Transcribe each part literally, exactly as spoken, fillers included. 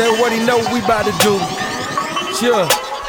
They already know what we about to do. Sure.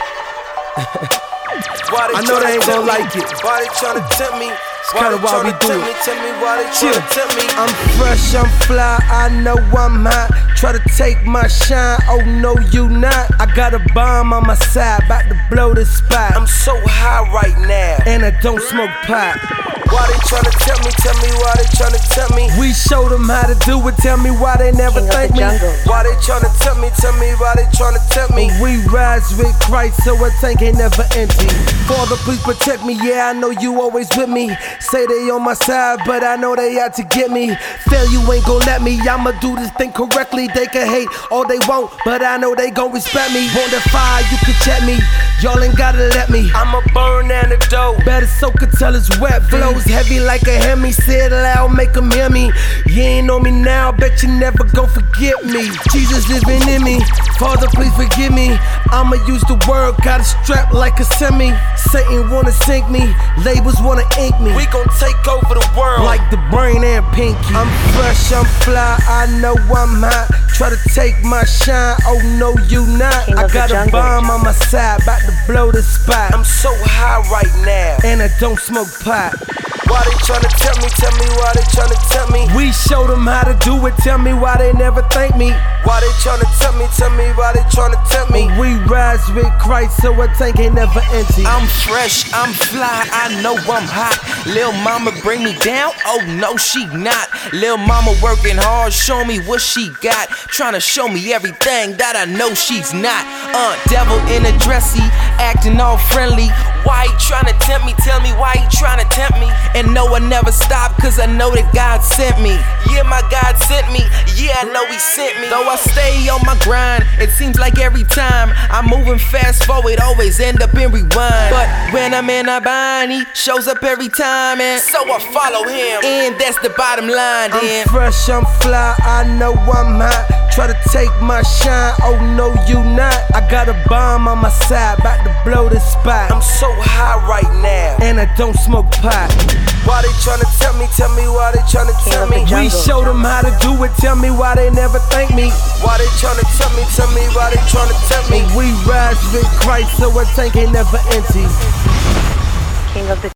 I know they ain't gon' like it. Why they tryna tempt me? It's kinda why we do it. Tell me why they tryna tempt me? I'm fresh, I'm fly, I know I'm hot. Try to take my shine, oh no you not. I got a bomb on my side, about to blow the spot. I'm so high right now, and I don't smoke pot. Why they tryna tell me? Tell me why they tryna tell me? We showed them how to do it. Tell me why they never King thank of the me. jungle. Why they tryna tell me? Tell me why they tryna tell me? We rise with Christ, so our tank ain't never empty. Father, please protect me. Yeah, I know you always with me. Say they on my side, but I know they out to get me. Fail, you ain't gon' let me. I'ma do this thing correctly. They can hate all they want, but I know they gon' respect me. Want the fire, you can check me. Y'all ain't gotta let me. I'ma burn down the dough. Better soak it till it's wet. Flows heavy like a Hemi. Say it loud, make them hear me. You ain't on me now, bet you never gon' forget me. Jesus living in me. Father, please forgive me. I'ma use the word, got a strap like a semi. Satan wanna sink me, labels wanna ink me. We gon' take over the world like the brain and pinky. I'm fresh, I'm fly, I know I'm hot. Try to take my shine, oh no you not. King I of got the a jungle. bomb on my side, about to blow the spot. I'm so high right now, and I don't smoke pot. Why they tryna tell me? Tell me why they tryna tell me? We showed them how to do it. Tell me why they never thank me. Why they tryna tell me? Tell me why they tryna tell me? We rise with Christ, so our tank ain't never empty. I'm fresh, I'm fly, I know I'm hot. Lil' mama bring me down? Oh no, she not. Lil' mama working hard, show me what she got. Tryna show me everything that I know she's not. Uh, devil in a dressy, acting all friendly. Why he tryna tempt me? Tell me why he tryna tempt me? And no, I never stop, cause I know that God sent me. Yeah, my God sent me. Yeah, I know he sent me. Though I stay on my grind, it seems like every time I'm moving fast forward, always end up in rewind. But when I'm in a bind, he shows up every time, and so I follow him. And that's the bottom line, then. I'm fresh, I'm fly, I know I'm hot. Try to take my shine, oh no you not. I got a bomb on my side, about to blow the spot. I'm so high right now, and I don't smoke pot. Why they tryna tell me? Tell me why they tryna tell me? We showed them how to do it. Tell me why they never thank me. Why they tryna tell me? Tell me why they tryna tell me? We rise with Christ, so our tank ain't never empty. King of the